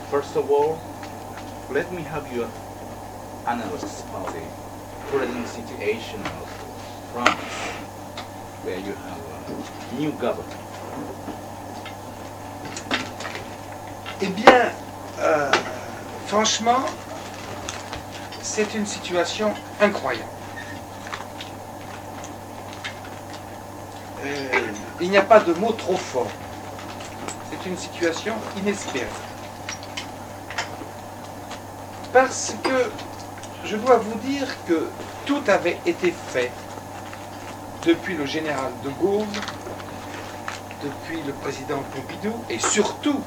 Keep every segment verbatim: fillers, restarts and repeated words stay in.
First of all, let me have your analysis of the present situation of France, where you have a new government. Eh bien, euh, franchement, c'est une situation incroyable. Euh, il n'y a pas de mot trop fort. C'est une situation inespérée. Parce que je dois vous dire que tout avait été fait depuis le général de Gaulle, depuis le président Pompidou et surtout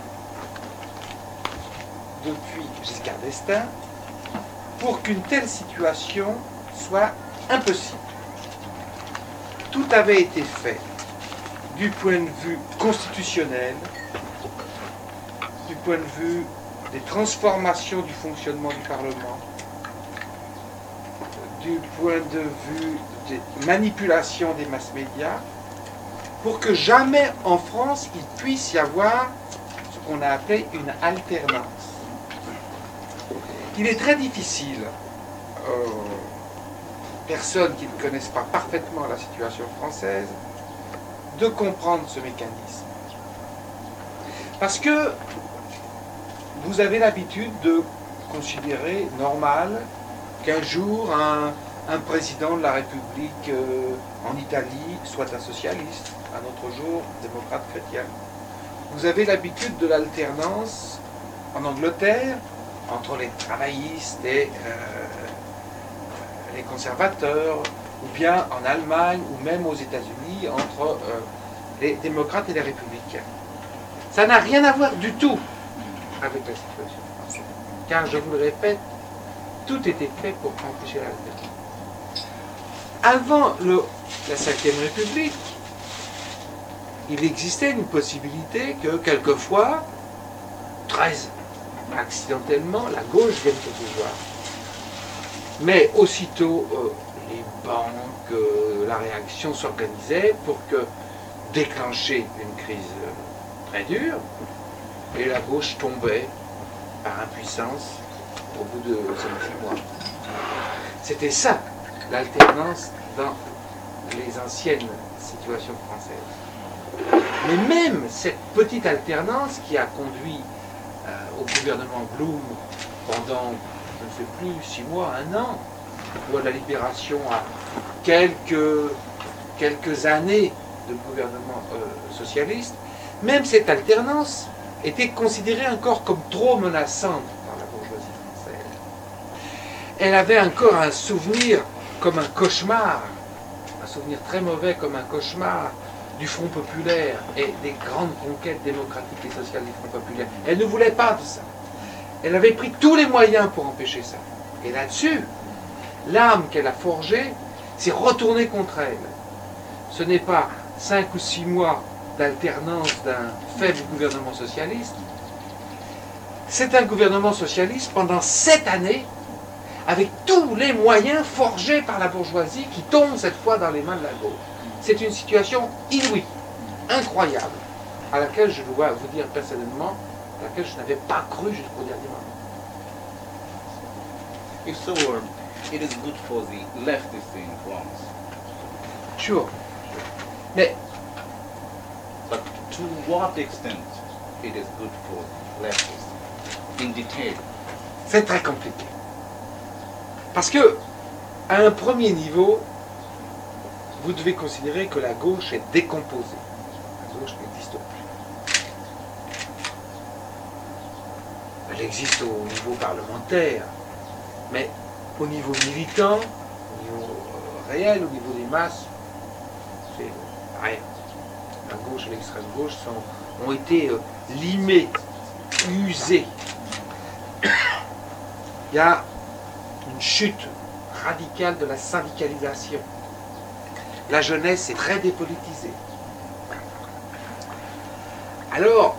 depuis Giscard d'Estaing pour qu'une telle situation soit impossible. Tout avait été fait du point de vue constitutionnel, du point de vue des transformations du fonctionnement du Parlement, du point de vue des manipulations des mass médias, pour que jamais en France il puisse y avoir ce qu'on a appelé une alternance. Il est très difficile aux personnes qui ne connaissent pas parfaitement la situation française de comprendre ce mécanisme. Parce que vous avez l'habitude de considérer normal qu'un jour un, un président de la République euh, en Italie soit un socialiste, un autre jour démocrate chrétien. Vous avez l'habitude de l'alternance en Angleterre entre les travaillistes et euh, les conservateurs, ou bien en Allemagne, ou même aux États-Unis, entre euh, les démocrates et les républicains. Ça n'a rien à voir du tout avec la situation française. Car, je vous le répète, tout était fait pour empêcher l'alternance. Avant le, la cinquième République, il existait une possibilité que, quelquefois, très accidentellement, la gauche vienne au pouvoir. Mais aussitôt, euh, les banques, euh, la réaction s'organisait pour que déclencher une crise euh, très dure, et la gauche tombait par impuissance au bout de cinq six mois. C'était ça, l'alternance dans les anciennes situations françaises. Mais même cette petite alternance qui a conduit euh, au gouvernement Blum pendant, je ne sais plus, six mois, un an, ou à la libération à quelques, quelques années de gouvernement euh, socialiste, même cette alternance était considérée encore comme trop menaçante par la bourgeoisie française. Elle avait encore un souvenir comme un cauchemar, un souvenir très mauvais comme un cauchemar du Front populaire et des grandes conquêtes démocratiques et sociales du Front populaire. Elle ne voulait pas de ça. Elle avait pris tous les moyens pour empêcher ça. Et là-dessus, l'âme qu'elle a forgée s'est retournée contre elle. Ce n'est pas cinq ou six mois d'alternance d'un faible gouvernement socialiste. C'est un gouvernement socialiste pendant sept années, avec tous les moyens forgés par la bourgeoisie qui tombent cette fois dans les mains de la gauche. C'est une situation inouïe, incroyable, à laquelle je dois vous dire personnellement, à laquelle je n'avais pas cru jusqu'au dernier moment. If so, it is good for the leftists in France. Sure. Mais, but to what extent it is good for the leftists? In detail. C'est très compliqué. Parce que, à un premier niveau, vous devez considérer que la gauche est décomposée. La gauche n'existe plus. Elle existe au niveau parlementaire, mais au niveau militant, au niveau euh, réel, au niveau des masses, c'est rien. La gauche et l'extrême gauche sont, ont été euh, limés, usés. Il y a une chute radicale de la syndicalisation. La jeunesse est très dépolitisée. Alors,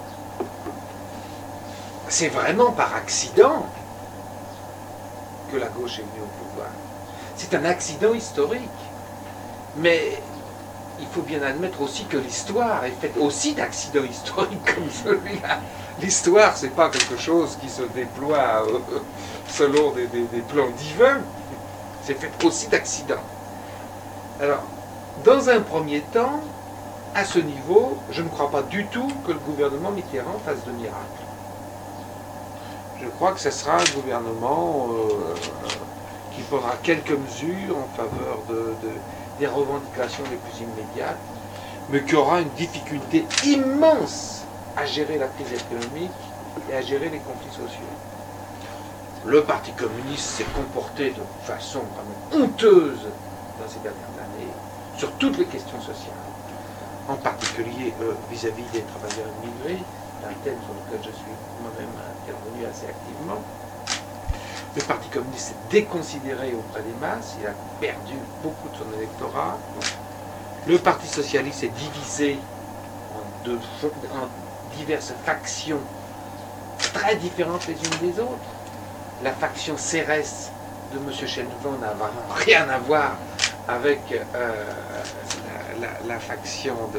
c'est vraiment par accident que la gauche est venue au pouvoir. C'est un accident historique. Mais il faut bien admettre aussi que l'histoire est faite aussi d'accidents historiques comme celui-là. l'histoire, c'est pas quelque chose qui se déploie euh, selon des, des, des plans divins. C'est fait aussi d'accidents. Alors, dans un premier temps, à ce niveau, je ne crois pas du tout que le gouvernement Mitterrand fasse de miracle. Je crois que ce sera un gouvernement euh, qui prendra quelques mesures en faveur de, de, des revendications les plus immédiates, mais qui aura une difficulté immense à gérer la crise économique et à gérer les conflits sociaux. Le Parti communiste s'est comporté de façon vraiment honteuse dans ces dernières années sur toutes les questions sociales, en particulier euh, vis-à-vis des travailleurs immigrés, un thème sur lequel je suis moi-même intervenu assez activement. Le Parti communiste s'est déconsidéré auprès des masses, il a perdu beaucoup de son électorat. Le Parti socialiste est divisé en, deux, en diverses factions très différentes les unes des autres. La faction C R S de M. Chenevent n'a vraiment rien à voir avec euh, la, la, la faction de,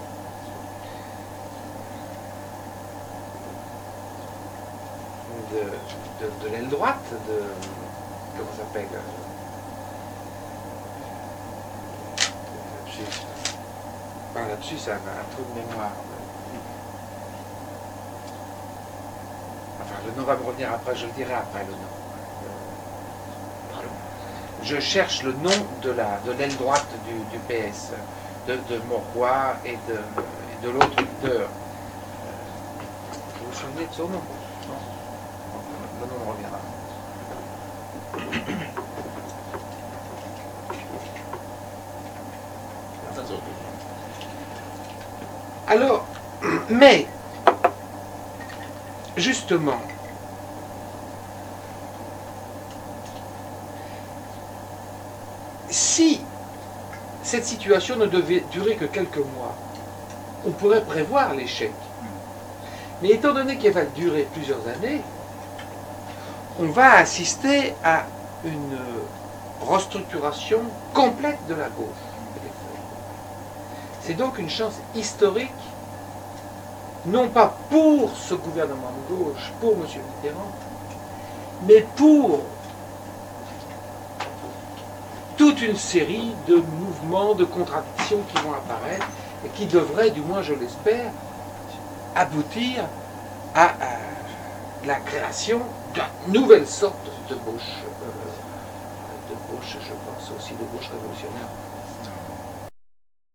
de, de, de l'aile droite, de comment ça s'appelle là-dessus, ben, là-dessus ça a un trou de mémoire. Enfin, le nom va me revenir après, je le dirai après le nom. Je cherche le nom de la de l'aile droite du, du P S, de, de Mauroy et de, et de l'autre leader. Vous vous souvenez de son nom? Non. Le nom me reviendra. Alors, mais, justement, si cette situation ne devait durer que quelques mois, on pourrait prévoir l'échec. Mais étant donné qu'elle va durer plusieurs années, on va assister à une restructuration complète de la gauche. C'est donc une chance historique, non pas pour ce gouvernement de gauche, pour M. Mitterrand, mais pour toute une série de mouvements, de contradictions qui vont apparaître et qui devraient, du moins je l'espère, aboutir à, à la création d'une nouvelle sorte de gauche, euh, de gauche, je pense aussi de gauche révolutionnaire.